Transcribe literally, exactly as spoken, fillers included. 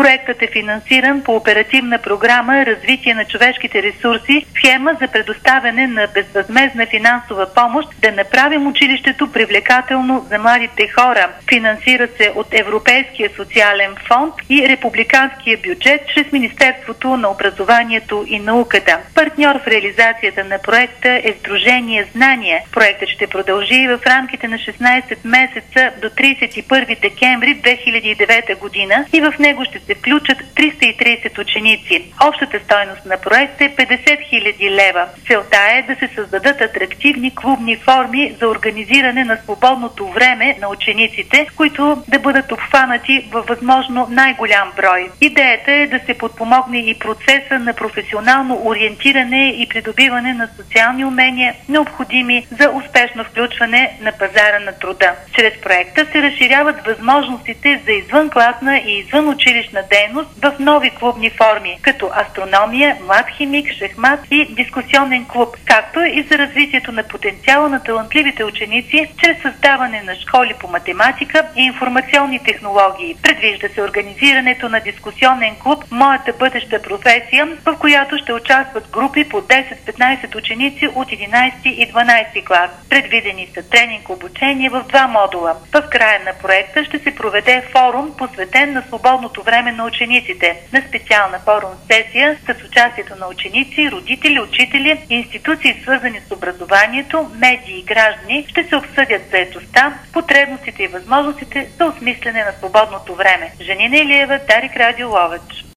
Проектът е финансиран по оперативна програма «Развитие на човешките ресурси», схема за предоставяне на безвъзмездна финансова помощ да направим училището привлекателно за младите хора. Финансира се от Европейския социален фонд и републиканския бюджет чрез Министерството на образованието и науката. Партньор в реализацията на проекта е Сдружение Знание. Проектът ще продължи в рамките на шестнайсет месеца до трийсет и първи декември две хиляди и девета година и в него ще се включат триста и трийсет ученици. Общата стойност на проекта е петдесет хиляди лева. Целта е да се създадат атрактивни клубни форми за организиране на свободното време на учениците, които да бъдат обхванати във възможно най-голям брой. Идеята е да се подпомогне и процеса на професионално ориентиране и придобиване на социални умения, необходими за успешно включване на пазара на труда. Чрез проекта се разширяват възможностите за извънкласна и извънучилищна дейност в нови клубни форми, като астрономия, млад химик, шахмат и дискусионен клуб, както и за развитието на потенциала на талантливите ученици чрез създаване на школи по математика и информационни технологии. Предвижда се организирането на дискусионен клуб «Моята бъдеща професия», в която ще участват групи по десет-петнайсет ученици от единайсети и дванайсети клас. Предвидени са тренинг обучение в два модула. В края на проекта ще се проведе форум, посветен на свободното време на учениците. На специална форум сесия с участието на ученици, родители, учители, институции свързани с образованието, медии и граждани ще се обсъдят заетостта, потребностите и възможностите за осмислене на свободното време. Жанина Илиева, Дарик Радио, Ловеч.